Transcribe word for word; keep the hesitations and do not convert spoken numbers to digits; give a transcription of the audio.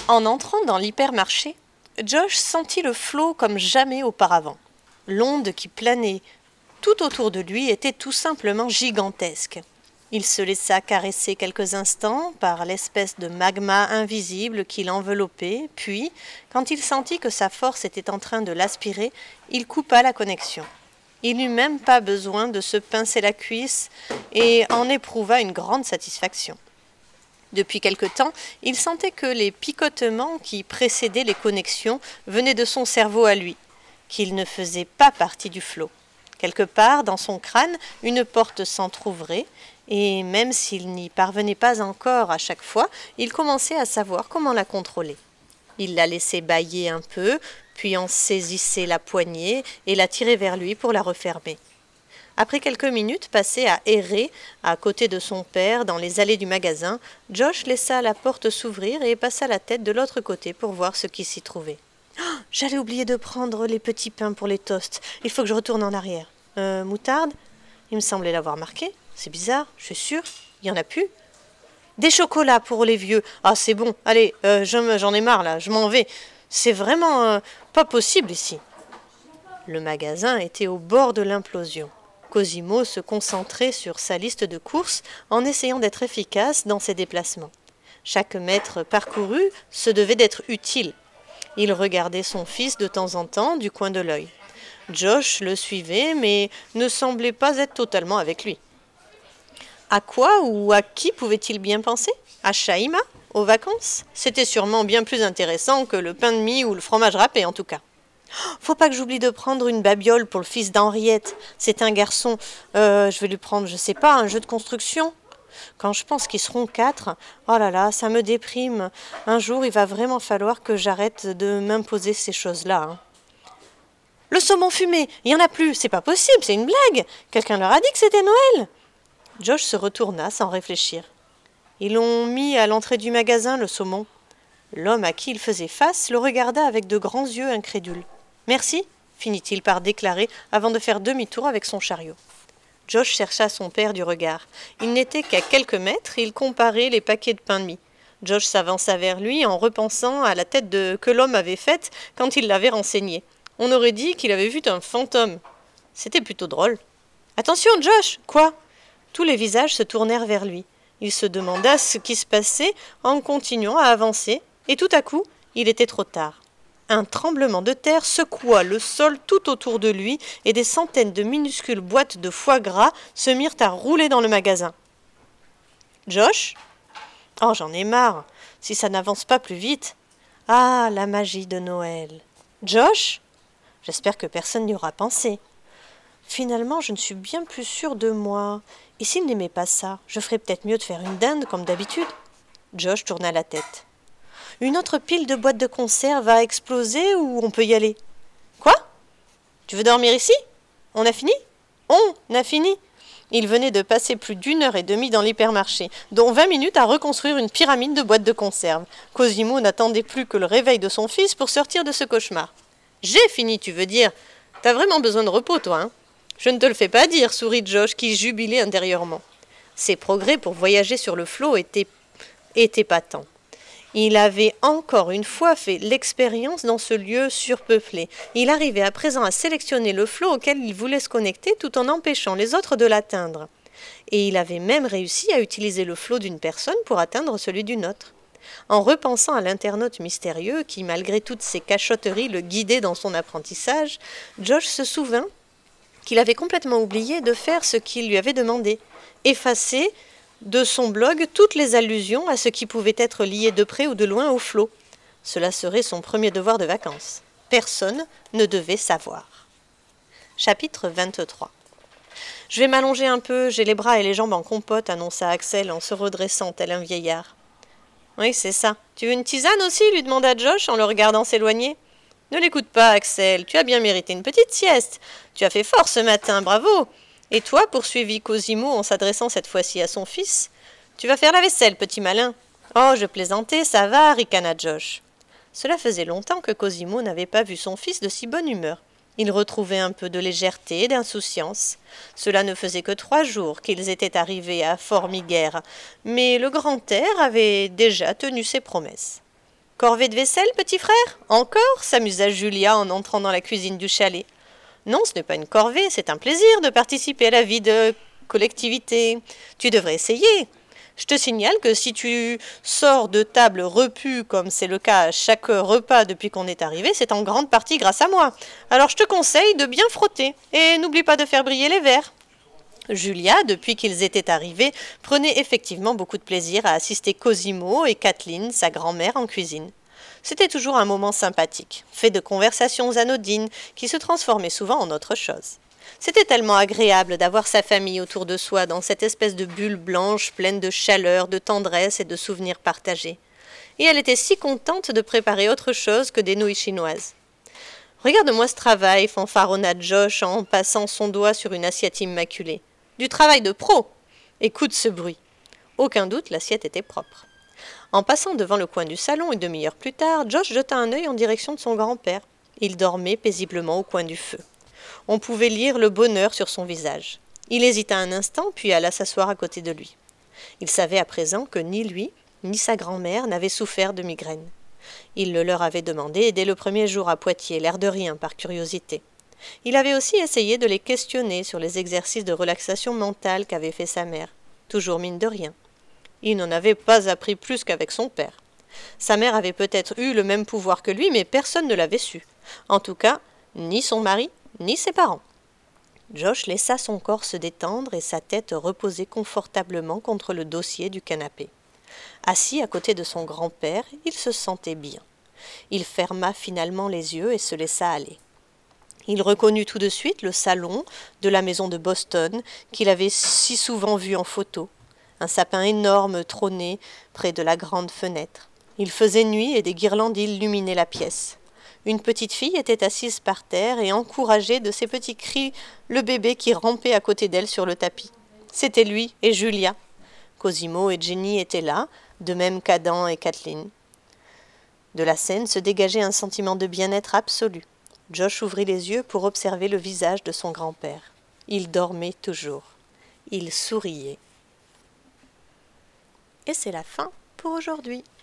En entrant dans l'hypermarché, Josh sentit le flot comme jamais auparavant. L'onde qui planait tout autour de lui était tout simplement gigantesque. Il se laissa caresser quelques instants par l'espèce de magma invisible qui l'enveloppait, puis, quand il sentit que sa force était en train de l'aspirer, il coupa la connexion. Il n'eut même pas besoin de se pincer la cuisse et en éprouva une grande satisfaction. Depuis quelque temps, il sentait que les picotements qui précédaient les connexions venaient de son cerveau à lui, qu'il ne faisait pas partie du flot. Quelque part, dans son crâne, une porte s'entr'ouvrait, et même s'il n'y parvenait pas encore à chaque fois, il commençait à savoir comment la contrôler. Il la laissait bâiller un peu, puis en saisissait la poignée et la tirait vers lui pour la refermer. Après quelques minutes passées à errer à côté de son père dans les allées du magasin, Josh laissa la porte s'ouvrir et passa la tête de l'autre côté pour voir ce qui s'y trouvait. Oh, j'allais oublier de prendre les petits pains pour les toasts. Il faut que je retourne en arrière. Euh, moutarde ? Il me semblait l'avoir marqué. C'est bizarre, je suis sûre. Il y en a plus. Des chocolats pour les vieux. Ah, c'est bon. Allez, euh, j'en ai marre là, je m'en vais. C'est vraiment euh, pas possible ici. Le magasin était au bord de l'implosion. Cosimo se concentrait sur sa liste de courses en essayant d'être efficace dans ses déplacements. Chaque mètre parcouru se devait d'être utile. Il regardait son fils de temps en temps du coin de l'œil. Josh le suivait, mais ne semblait pas être totalement avec lui. À quoi ou à qui pouvait-il bien penser ? À Shaima ? Aux vacances ? C'était sûrement bien plus intéressant que le pain de mie ou le fromage râpé en tout cas. Faut pas que j'oublie de prendre une babiole pour le fils d'Henriette. C'est un garçon. Euh, je vais lui prendre, je sais pas, un jeu de construction. Quand je pense qu'ils seront quatre, oh là là, ça me déprime. Un jour, il va vraiment falloir que j'arrête de m'imposer ces choses-là. Hein. Le saumon fumé, il y en a plus, c'est pas possible, c'est une blague. Quelqu'un leur a dit que c'était Noël. Josh se retourna sans réfléchir. Ils l'ont mis à l'entrée du magasin, le saumon. L'homme à qui il faisait face le regarda avec de grands yeux incrédules. « Merci » finit-il par déclarer avant de faire demi-tour avec son chariot. Josh chercha son père du regard. Il n'était qu'à quelques mètres, il comparait les paquets de pain de mie. Josh s'avança vers lui en repensant à la tête de... que l'homme avait faite quand il l'avait renseigné. On aurait dit qu'il avait vu un fantôme. C'était plutôt drôle. « Attention, Josh !»« Quoi ?» Tous les visages se tournèrent vers lui. Il se demanda ce qui se passait en continuant à avancer, et tout à coup, il était trop tard. Un tremblement de terre secoua le sol tout autour de lui et des centaines de minuscules boîtes de foie gras se mirent à rouler dans le magasin. « Josh ? Oh, j'en ai marre, si ça n'avance pas plus vite. Ah, la magie de Noël. Josh ? J'espère que personne n'y aura pensé. Finalement, je ne suis bien plus sûre de moi. Et s'il n'aimait pas ça, je ferais peut-être mieux de faire une dinde comme d'habitude. » Josh tourna la tête. « Une autre pile de boîtes de conserve va exploser ou on peut y aller ? » « Quoi ? Tu veux dormir ici ? On a fini ? On a fini !» Il venait de passer plus d'une heure et demie dans l'hypermarché, dont vingt minutes à reconstruire une pyramide de boîtes de conserve. Cosimo n'attendait plus que le réveil de son fils pour sortir de ce cauchemar. « J'ai fini, tu veux dire ? T'as vraiment besoin de repos, toi, hein ? Je ne te le fais pas dire, sourit Josh, qui jubilait intérieurement. Ses progrès pour voyager sur le flot étaient, étaient patents. Il avait encore une fois fait l'expérience dans ce lieu surpeuplé. Il arrivait à présent à sélectionner le flot auquel il voulait se connecter tout en empêchant les autres de l'atteindre. Et il avait même réussi à utiliser le flot d'une personne pour atteindre celui d'une autre. En repensant à l'internaute mystérieux qui, malgré toutes ses cachotteries, le guidait dans son apprentissage, Josh se souvint qu'il avait complètement oublié de faire ce qu'il lui avait demandé, effacer de son blog toutes les allusions à ce qui pouvait être lié de près ou de loin au flot. Cela serait son premier devoir de vacances. Personne ne devait savoir. Chapitre vingt-trois. « Je vais m'allonger un peu, j'ai les bras et les jambes en compote, annonça Axel en se redressant tel un vieillard. « Oui, c'est ça. Tu veux une tisane aussi ?» lui demanda Josh en le regardant s'éloigner. « Ne l'écoute pas, Axel, tu as bien mérité une petite sieste. Tu as fait fort ce matin, bravo. Et toi, poursuivit Cosimo en s'adressant cette fois-ci à son fils, tu vas faire la vaisselle, petit malin. Oh, je plaisantais, ça va, ricana Josh. Cela faisait longtemps que Cosimo n'avait pas vu son fils de si bonne humeur. Il retrouvait un peu de légèreté et d'insouciance. Cela ne faisait que trois jours qu'ils étaient arrivés à Formiguère, mais le grand air avait déjà tenu ses promesses. « Corvée de vaisselle, petit frère? Encore » s'amusa Julia en entrant dans la cuisine du chalet. « Non, ce n'est pas une corvée, c'est un plaisir de participer à la vie de collectivité. Tu devrais essayer. Je te signale que si tu sors de table repue, comme c'est le cas à chaque repas depuis qu'on est arrivé, c'est en grande partie grâce à moi. Alors je te conseille de bien frotter, et n'oublie pas de faire briller les verres. » Julia, depuis qu'ils étaient arrivés, prenait effectivement beaucoup de plaisir à assister Cosimo et Kathleen, sa grand-mère, en cuisine. C'était toujours un moment sympathique, fait de conversations anodines qui se transformaient souvent en autre chose. C'était tellement agréable d'avoir sa famille autour de soi dans cette espèce de bulle blanche pleine de chaleur, de tendresse et de souvenirs partagés. Et elle était si contente de préparer autre chose que des nouilles chinoises. « Regarde-moi ce travail » fanfaronna Josh en passant son doigt sur une assiette immaculée. « Du travail de pro !» Écoute ce bruit. Aucun doute, l'assiette était propre. En passant devant le coin du salon une demi-heure plus tard, Josh jeta un œil en direction de son grand-père. Il dormait paisiblement au coin du feu. On pouvait lire le bonheur sur son visage. Il hésita un instant, puis alla s'asseoir à côté de lui. Il savait à présent que ni lui, ni sa grand-mère n'avaient souffert de migraine. Il le leur avait demandé dès le premier jour à Poitiers, l'air de rien, par curiosité. Il avait aussi essayé de les questionner sur les exercices de relaxation mentale qu'avait fait sa mère, toujours mine de rien. Il n'en avait pas appris plus qu'avec son père. Sa mère avait peut-être eu le même pouvoir que lui, mais personne ne l'avait su. En tout cas, ni son mari, ni ses parents. Josh laissa son corps se détendre et sa tête reposer confortablement contre le dossier du canapé. Assis à côté de son grand-père, il se sentait bien. Il ferma finalement les yeux et se laissa aller. Il reconnut tout de suite le salon de la maison de Boston qu'il avait si souvent vu en photo. Un sapin énorme trônait près de la grande fenêtre. Il faisait nuit et des guirlandes illuminaient la pièce. Une petite fille était assise par terre et encourageait de ses petits cris le bébé qui rampait à côté d'elle sur le tapis. C'était lui et Julia. Cosimo et Jenny étaient là, de même qu'Adam et Kathleen. De la scène se dégageait un sentiment de bien-être absolu. Josh ouvrit les yeux pour observer le visage de son grand-père. Il dormait toujours. Il souriait. Et c'est la fin pour aujourd'hui.